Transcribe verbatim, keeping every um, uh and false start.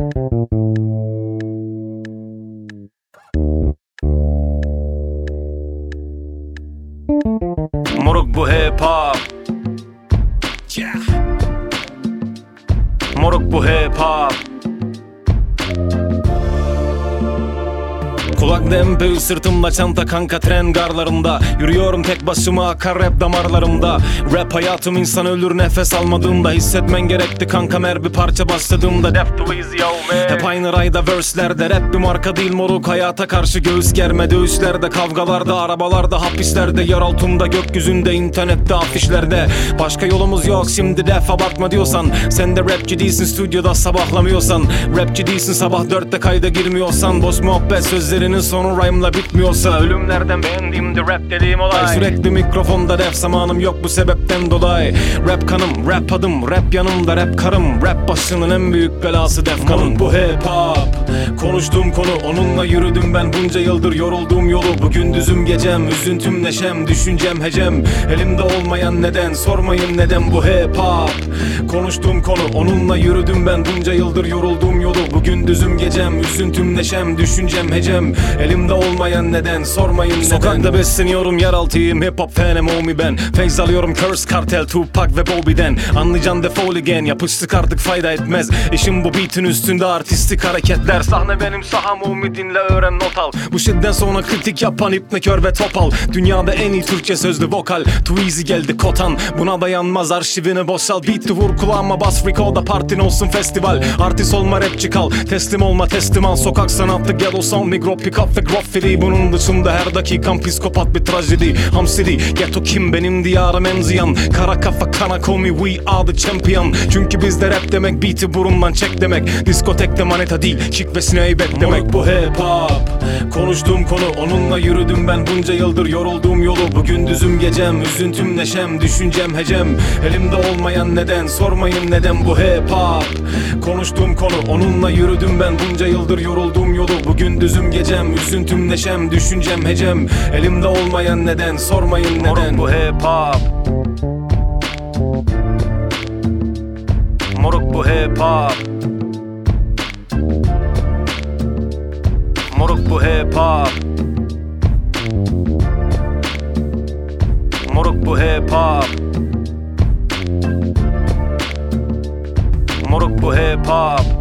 Moruk bu hip hop. Yeah. Moruk bu hip hop. Kulakta M P üç, sırtımda çanta, kanka tren garlarında. Yürüyorum tek başıma, akar rap damarlarımda. Rap hayatım, insan ölür nefes almadığında. Hissetmen gerekti kankam her bir parça başladığımda. Death to easy yo man. Hep aynı rayda verslerde. Rap bir marka değil moruk, hayata karşı göğüs germe. Dövüşlerde, kavgalarda, arabalarda, hapislerde. Yer altında, gökyüzünde, internette, afişlerde. Başka yolumuz yok şimdi def, abartma diyorsan. Sen de rapçi değilsin, stüdyoda sabahlamıyorsan. Rapçi değilsin, sabah dörtte kayda girmiyorsan. Boş muhabbet sözlerinin sonu rhyme'la bitmiyorsa. Ölümlerden beğendiğimde rap dediğim olay. Sürekli mikrofonda def, zamanım yok bu sebepten dolayı. Rap kanım, rap adım, rap yanımda, rap karım. Rap başının en büyük belası def kanım. Bu hip hop. Konuştuğum konu, onunla yürüdüm ben bunca yıldır yorulduğum yolu. Bugün düzüm gecem, üzüntüm neşem, düşüncem hecem. Elimde olmayan neden, sormayın neden bu hip hop. Konuştuğum konu, onunla yürüdüm ben bunca yıldır yorulduğum yolu. Bugün düzüm gecem, üzüntüm neşem, düşüncem hecem. Elimde olmayan neden, sormayın neden. Sokakta besleniyorum, yeraltıyım, hip hop fanim homie ben. Feyz alıyorum Curse Cartel, Tupac ve Bobby'den. Anlayacaksın defol again, yapıştık artık fayda etmez. İşim bu beat'in üstünde artistik hareketler. Sahne benim saham homie, dinle öğren not al. Bu şeyden sonra kritik yapan ipne kör ve topal. Dünyada en iyi Türkçe sözlü vokal. Too easy geldi kotan, buna dayanmaz arşivini boşal. Beat'i vur kulağıma bas, Rico'da partin olsun festival. Artist olma rapçi kal, teslim olma teslim al. Sokak sanatı ghetto sound, micro pick up ve graffiti. Bunun dışında her dakikan psikopat bir trajedi. Hamsidi, ghetto kim, benim diyarım en ziyan. Kara kafa kana komi, we are the champion. Çünkü bizde rap demek beat'i burundan çek demek. Diskotekte maneta değil, kick ve sineğibet demek. Moruk bu hip hop. Konuştuğum konu, onunla yürüdüm ben bunca yıldır yorulduğum yolu. Bugün düzüm gecem, üzüntüm neşem, düşüncem hecem. Elimde olmayan neden, sormayın neden bu hip hop. Konuştuğum konu, onunla yürüdüm ben bunca yıldır yorulduğum yolu. Bugün düzüm gecem, üzüntüm neşem, düşüncem hecem. Elimde olmayan neden, sormayın neden. Moruk bu hip hop. Moruk bu hip hop. Moruk bu hip hop. Moruk bu hip hop. Moruk bu hip hop.